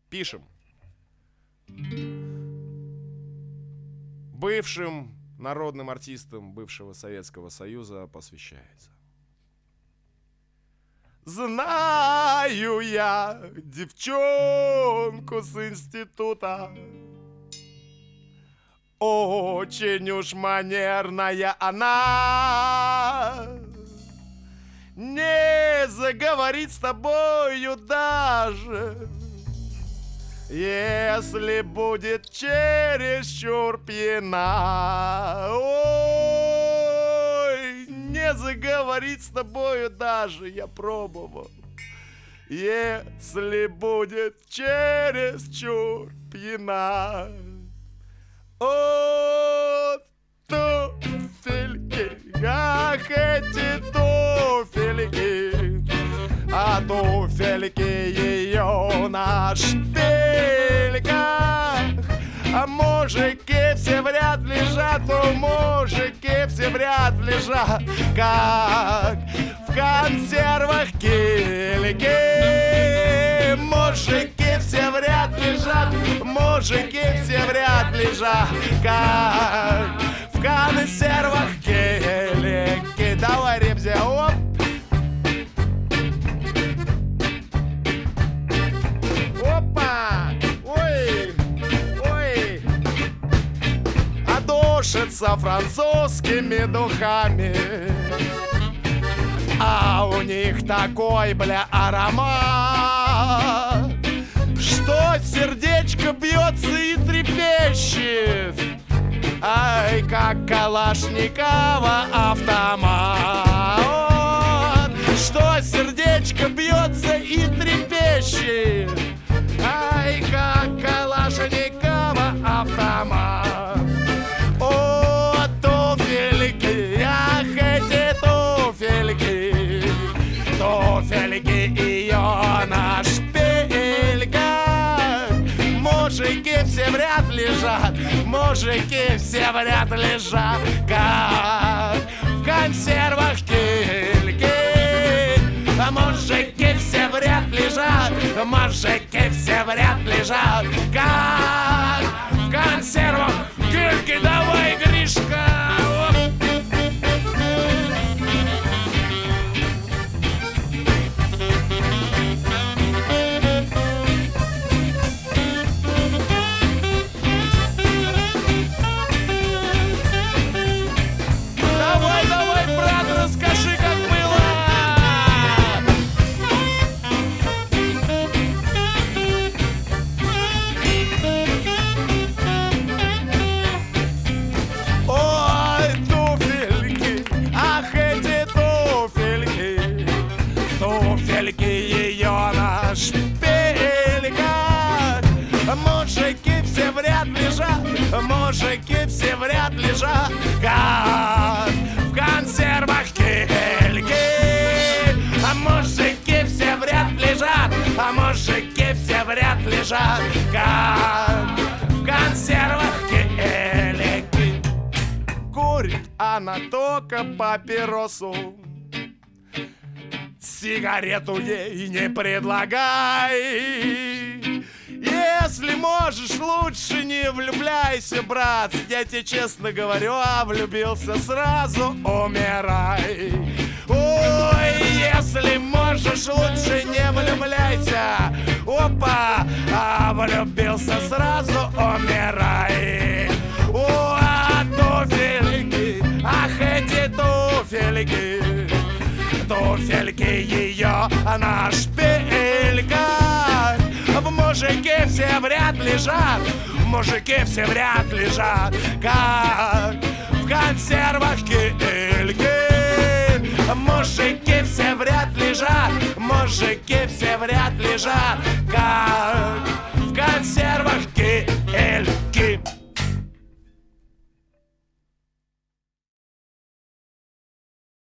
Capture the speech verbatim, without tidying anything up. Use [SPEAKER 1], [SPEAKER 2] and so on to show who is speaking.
[SPEAKER 1] Пишем. Бывшим народным артистам бывшего Советского Союза посвящается. Знаю я девчонку с института, очень уж манерная она, не заговорит с тобою даже, если будет чересчур пьяна. Ой, не заговорит с тобою даже, я пробовал, если будет чересчур пьяна. О, туфельки, ах, эти туфельки, а туфельки ее на шпильках. А мужики все вряд лежат, у мужики все вряд лежат, как в консервах кильки. Мужики все вряд лежат, мужики все вряд лежат, как в консервах кильки. Давай, Ребзя, оп! Душится французскими духами, а у них такой, бля, аромат, что сердечко бьется и трепещет, ай, как Калашникова автомат. Что сердечко бьется и трепещет, ай, как Калашникова автомат. О, туфельки, ах, эти туфельки, туфельки ее на шпильках. Мужики все вряд лежат, мужики все вряд лежат, как в консервах кильки. А мужики все вряд лежат, мужики все вряд лежат, как в консервах кильки. Давай, Гришка! Давай, давай, брат, расскажи, как было! Ой, туфельки, ах, эти туфельки, туфельки ее на шпильках. Мужики все вряд лежат, мужики все вряд лежат, как в консервах кильки. А мужики все вряд лежат, а мужики все вряд лежат, как в консервах кильки. Курит она только папиросу, сигарету ей не предлагай. Если можешь, лучше не влюбляйся, брат. Я тебе честно говорю, а влюбился сразу умирай. Ой, если можешь, лучше не влюбляйся. Опа, а влюбился сразу умирай. О, а туфельки, ах, эти туфельки, туфельки ее на шпильках. В мужики все вряд лежат, мужики все вряд лежат, как в консервах кильки. Мужики все вряд лежат, мужики все вряд лежат,